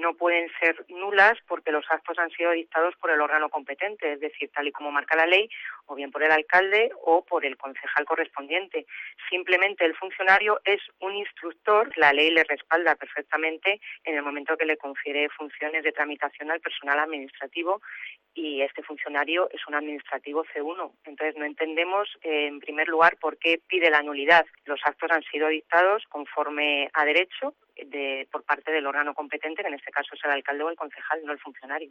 no pueden ser nulas porque los actos han sido dictados por el órgano competente, es decir, tal y como marca la ley, o bien por el alcalde o por el concejal correspondiente. Simplemente el funcionario es un instructor, la ley le respalda perfectamente en el momento que le confiere funciones de tramitación al personal administrativo, y este funcionario es un administrativo C1. Entonces no entendemos, en primer lugar, por qué pide la nulidad. Los actos han sido dictados conforme a derecho por parte del órgano competente, que en este caso es el alcalde o el concejal, no el funcionario.